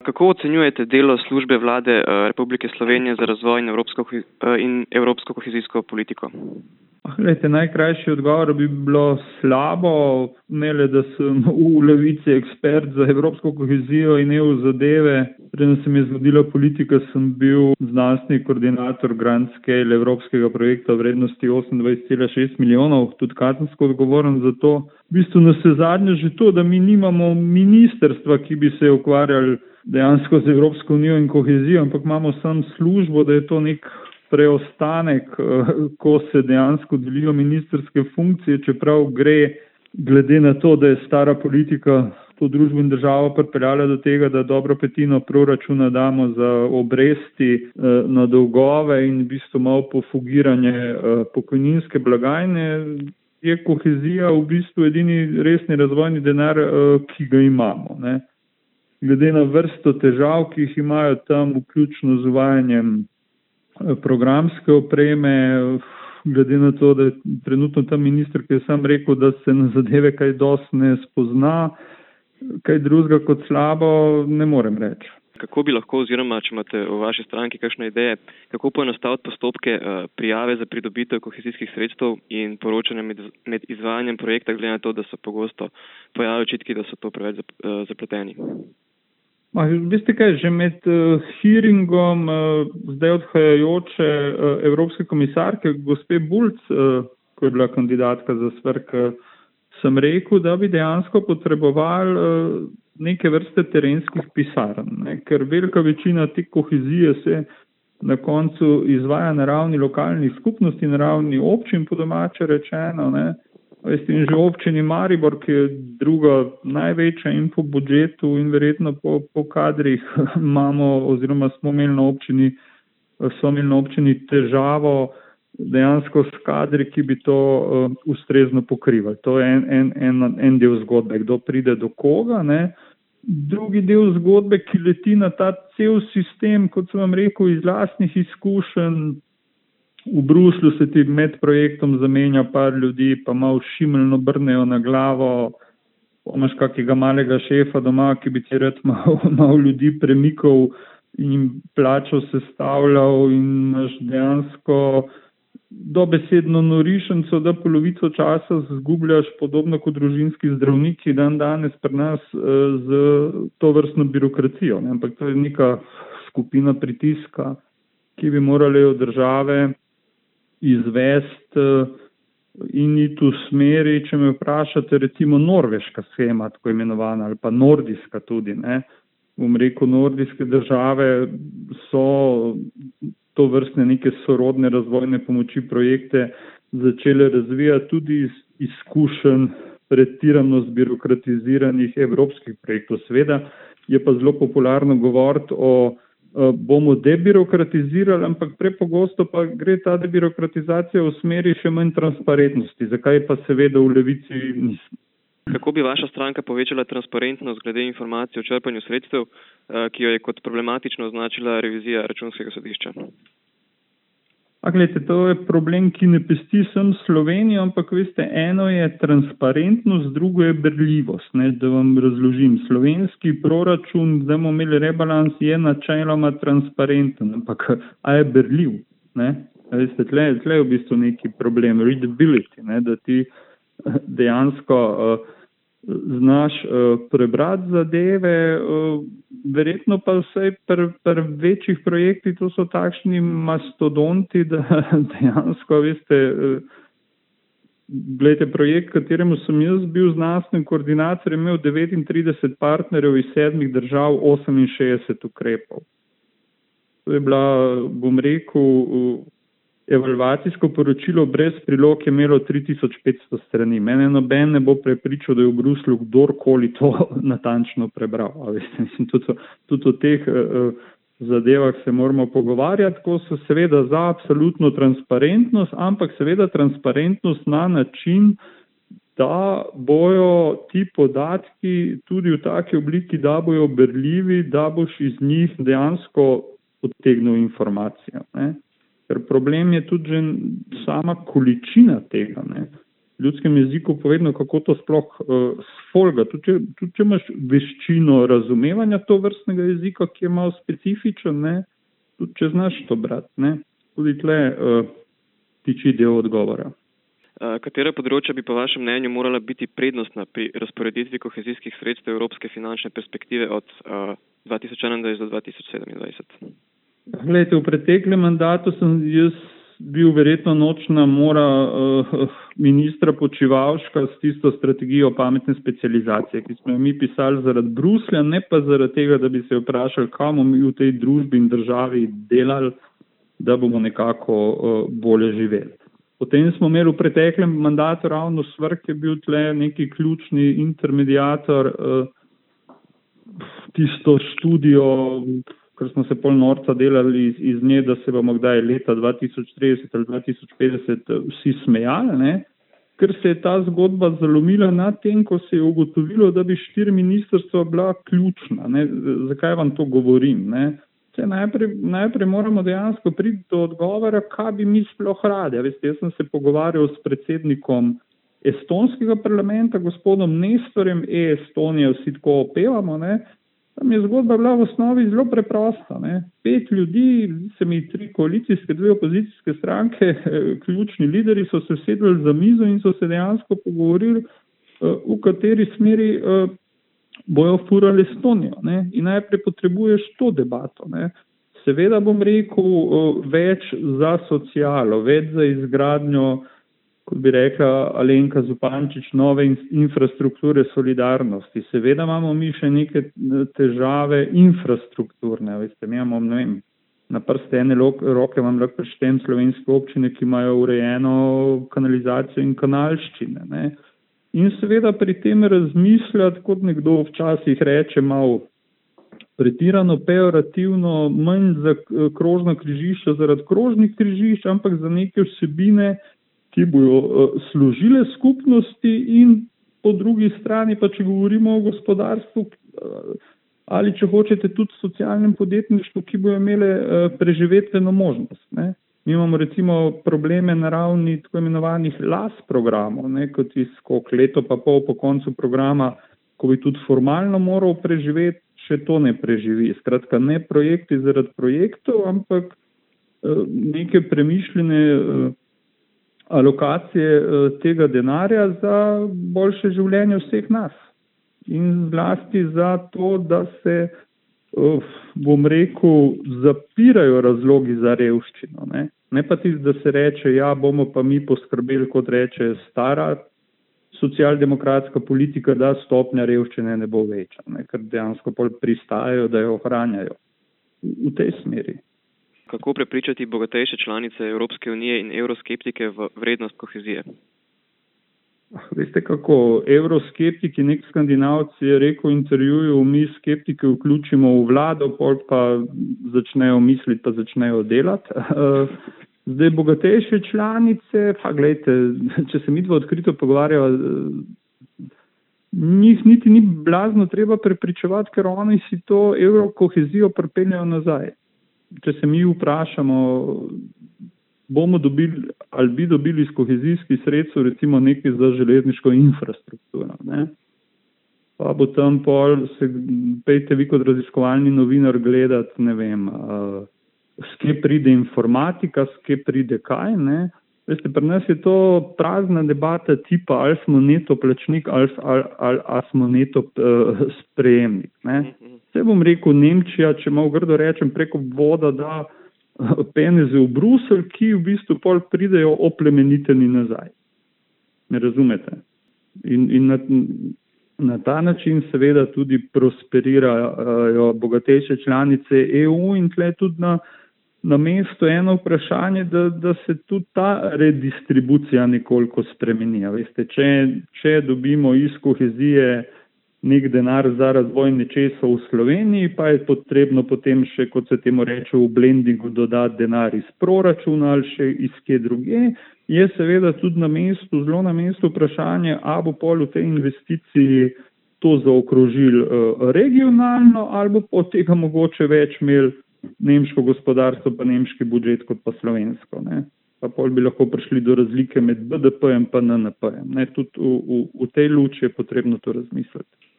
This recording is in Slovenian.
Kako ocenjujete delo službe vlade Republike Slovenije za razvoj in evropsko kohezijsko politiko? Glejte, najkrajši odgovor bi bilo slabo, ne le, da sem v Levici ekspert za evropsko kohezijo in EU zadeve. Preden se mi je zgodila politika, sem bil znanstveni koordinator Grand Scale evropskega projekta v vrednosti 28,6 milijonov, tudi kazensko odgovoren za to. V bistvu navsezadnje že to, da mi nimamo ministrstva, ki bi se ukvarjali dejansko z Evropsko unijo in kohezijo, ampak imamo samo službo, da je to nek preostanek, ko se dejansko delijo ministrske funkcije, čeprav gre glede na to, da je stara politika to družbo in državo pripeljala do tega, da dobro petino proračuna damo za obresti na dolgove in v bistvu malo pofugiranje pokojninske blagajne, je kohezija v bistvu edini resni razvojni denar, ki ga imamo, ne. Glede na vrsto težav, ki jih imajo tam, vključno z uvajanjem programske opreme, glede na to, da je trenutno tam minister, ki je sam rekel, da se na zadeve kaj dosti ne spozna, kaj drugega kot slabo, ne morem reči. Kako bi lahko, oziroma če imate v vaši stranki kakšne ideje, kako poenostaviti postopke prijave za pridobitev kohezijskih sredstev in poročanja med izvajanjem projekta, glede na to, da so pogosto pojavili očitki, da so to preveč zapleteni? Veste kaj, že med hearingom zdaj odhajajoče evropske komisarke, gospe Bulc, ko je bila kandidatka za SVRK, sem rekel, da bi dejansko potrebovali neke vrste terenskih pisarn, ne? Ker velika večina te kohezije se na koncu izvaja na ravni lokalnih skupnosti, na ravni občin, po domače rečeno, ne? Veste, in že občini Maribor, ki je druga največja in po budžetu in verjetno po kadrih imamo, oziroma so imeli na občini težavo dejansko s kadri, ki bi to ustrezno pokrivali. To je en del zgodbe, kdo pride do koga, ne. Drugi del zgodbe, ki leti na ta cel sistem, kot sem vam rekel, iz lastnih izkušenj. V Bruslju se ti med projektom zamenja par ljudi, pa malo šimeljno brnejo na glavo. Imaš kakega malega šefa doma, ki bi ti rad malo ljudi premikal in jim plačo sestavljal, in imaš dejansko dobesedno norišnico, da polovico časa zgubljaš, podobno kot družinski zdravniki danes pri nas z to vrstno birokracijo, ne? Ampak to je neka skupina pritiska, ki bi morali od države izvesti in iti v smeri, če me vprašate, recimo norveška shema, tako imenovana, ali pa nordijska tudi, ne. Bom rekel, nordijske države so to vrstne neke sorodne razvojne pomoči projekte začele razvijati tudi iz izkušenj pretirano zbirokratiziranih evropskih projektov. Seveda je pa zelo popularno govoriti bomo debirokratizirali, ampak prepogosto pa gre ta debirokratizacija v smeri še manj transparentnosti, zakaj pa seveda v Levici nismo. Kako bi vaša stranka povečala transparentnost glede informacij o črpanju sredstev, ki jo je kot problematično označila revizija Računskega sodišča? Glejte, to je problem, ki ne pesti sem Slovenijo, ampak veste, eno je transparentnost, drugo je berljivost, ne, da vam razložim. Slovenski proračun, zdaj bomo imeli rebalans, je načeloma transparenten, ampak a je berljiv, ne? Veste, tle je v bistvu neki problem, readability, ne, da ti dejansko znaš prebrati zadeve, verjetno pa vsaj pri večjih projektih, to so takšni mastodonti, da dejansko, veste, gledajte, projekt, kateremu sem jaz bil znanstveni koordinator, je imel 39 partnerjev iz 7 držav, 68 ukrepov. To je bila, bom rekel, evalvacijsko poročilo brez prilog je imelo 3500 strani. Mene noben ne bo prepričal, da je v Bruslju kdorkoli to natančno prebral. Veste, mislim, tudi o teh zadevah se moramo pogovarjati, ko so seveda za absolutno transparentnost, ampak seveda transparentnost na način, da bojo ti podatki tudi v taki obliki, da bojo berljivi, da boš iz njih dejansko odtegnil informacijo, ne. Ker problem je tudi že sama količina tega, ne. ljudskem jeziku povedano, kako to sploh sfolga. Tudi če imaš veščino razumevanja to vrstnega jezika, ki je malo specifičen, ne, tudi če znaš to brati, ne, tudi tle tiči del odgovora. Katera področja bi po vašem mnenju morala biti prednostna pri razporeditvi kohezijskih sredstev Evropske finančne perspektive od 2021 do 2027? Glejte, v preteklem mandatu sem jaz bil verjetno nočna mora ministra Počivalška s tisto strategijo pametne specializacije, ki smo jo mi pisali zaradi Bruslja, ne pa zaradi tega, da bi se vprašali, kam bomo mi v tej družbi in državi delali, da bomo nekako bolje živeli. Potem smo imeli v preteklem mandatu ravno SVRK, ki je bil tle neki ključni intermediator, tisto študijo, ker smo se pol norca delali iz nje, da se bomo kdaj leta 2030 ali 2050 vsi smejali, ne? Ker se je ta zgodba zalomila na tem, ko se je ugotovilo, da bi 4 ministrstva bila ključna. Ne? Zakaj vam to govorim? Ne? Najprej moramo dejansko priti do odgovora, kaj bi mi sploh radi. Veste, jaz sem se pogovarjal s predsednikom estonskega parlamenta, gospodom Nestorjem, Estonija vsi tako opevamo, ne. Tam je zgodba bila v osnovi zelo preprosta, ne. 5 ljudi, se mi 3 koalicijske, 2 opozicijske stranke, ključni lideri so se sedeli za mizo in so se dejansko pogovorili, v kateri smeri bojo furali Estonijo, ne? In najprej potrebuješ to debato, ne? Seveda bom rekel več za socialo, več za izgradnjo, kot bi rekla Alenka Zupančič, nove infrastrukture solidarnosti. Seveda imamo mi še neke težave infrastrukturne, veste, mi imamo, ne vem, na prste ene roke vam lahko preštem slovenske občine, ki imajo urejeno kanalizacijo in kanalščine, ne? In seveda pri tem razmišljati, kot nekdo včasih reče, malo pretirano, pejorativno, manj za krožna križišča zaradi krožnih križišč, ampak za neke vsebine, ki bojo služile skupnosti in po drugi strani, pa če govorimo o gospodarstvu ali če hočete tudi socialnem podjetništvu, ki bojo imele preživetveno možnost, ne? Mi imamo recimo probleme na ravni tako imenovanih LAS programov, ne, kot leto pa pol po koncu programa, ko bi tudi formalno moral preživeti, še to ne preživi. Skratka, ne projekti zaradi projektov, ampak neke premišljene alokacije tega denarja za boljše življenje vseh nas. In zlasti za to, da se bom rekel, zapirajo razlogi za revščino, ne? Ne pa tisto, da se reče, ja, bomo pa mi poskrbeli, kot reče stara socialdemokratska politika, da stopnja revščine ne bo večja, ne? Ker dejansko pol pristajajo, da jo ohranjajo v tej smeri. Kako prepričati bogatejše članice Evropske unije in evroskeptike v vrednost kohezije? Veste kako, evroskeptiki, nek Skandinavc je rekel v intervjuju, mi skeptike vključimo v vlado, pol pa začnejo misliti, pa začnejo delati. Zdaj, bogatejše članice, pa gledajte, če se midva odkrito pogovarjava, njih niti ni blazno treba prepričevati, ker oni si to evrokohezijo pripeljajo nazaj. Če se mi vprašamo, bomo dobili ali bi dobili iz kohezijskih sredstev recimo nekaj za železniško infrastrukturo, ne? Pa bo tam pol, pejte vi kot raziskovalni novinar gledati, ne vem, s kje pride informatika, s kje pride kaj, ne? Veste, pri nas je to prazna debata tipa, ali smo neto plačnik, ali smo neto sprejemnik, ne? Vse bom rekel, Nemčija, če malo grdo rečem, preko voda da peneze v Bruselj, ki v bistvu pol pridejo oplemeniteni nazaj. Me razumete? In na ta način seveda tudi prosperirajo bogatejše članice EU in tle tudi na mesto eno vprašanje, da se tudi ta redistribucija nekoliko spremeni. Veste, če dobimo iz kohezije nek denar za razvoj nečesa v Sloveniji, pa je potrebno potem še, kot se temu reče, v blendingu dodati denar iz proračuna ali še iz kje druge, je seveda tudi zelo na mestu vprašanje, a bo pol v tej investiciji to zaokrožili regionalno ali bo od tega mogoče več imeli nemško gospodarstvo pa nemški budžet kot pa slovensko, ne? pa pol bi lahko prišli do razlike med BDP-jem pa NNP-jem. Tudi v tej luči je potrebno to razmisliti.